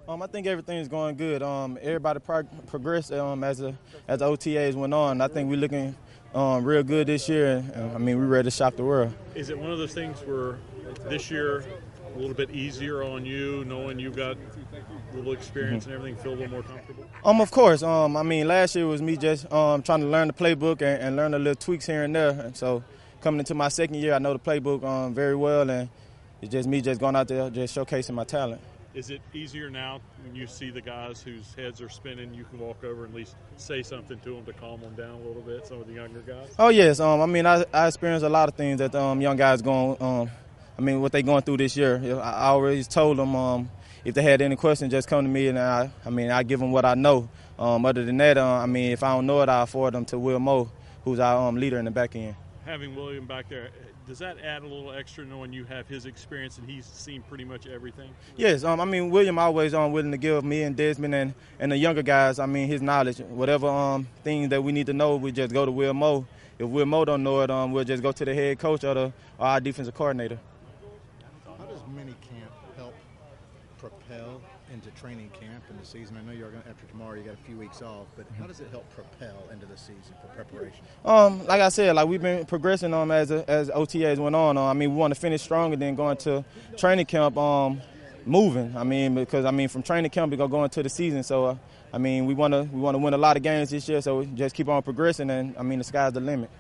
I think everything's going good. Everybody progressed as the OTAs went on. I think we're looking real good this year. I mean, we're ready to shock the world. Is it one of those things where this year a little bit easier on you, knowing you've got a little experience and everything, feel a little more comfortable? Of course. I mean, last year was me just trying to learn the playbook and learn the little tweaks here and there. And so coming into my second year, I know the playbook very well, and it's just me just going out there just showcasing my talent. Is it easier now when you see the guys whose heads are spinning, you can walk over and at least say something to them to calm them down a little bit, some of the younger guys? Oh, yes. I mean, I experienced a lot of things that the young guys what they going through this year. I always told them if they had any questions, just come to me, and I give them what I know. Other than that, if I don't know it, I forward them to Will Moe, who's our leader in the back end. Having William back there, does that add a little extra knowing you have his experience and he's seen pretty much everything? Yes, William always willing to give me and Desmond and the younger guys, his knowledge. Whatever things that we need to know, we just go to Will Moe. If Will Moe don't know it, we'll just go to the head coach or our defensive coordinator. How does minicamp help propel into training camp in the season? I know you're going after tomorrow. You got a few weeks off, but how does it help propel into the season for preparation? Like I said, we've been progressing as OTAs went on. We want to finish strong and then go into training camp moving. Because from training camp we go into the season. So we want to win a lot of games this year. So just keep on progressing, and the sky's the limit.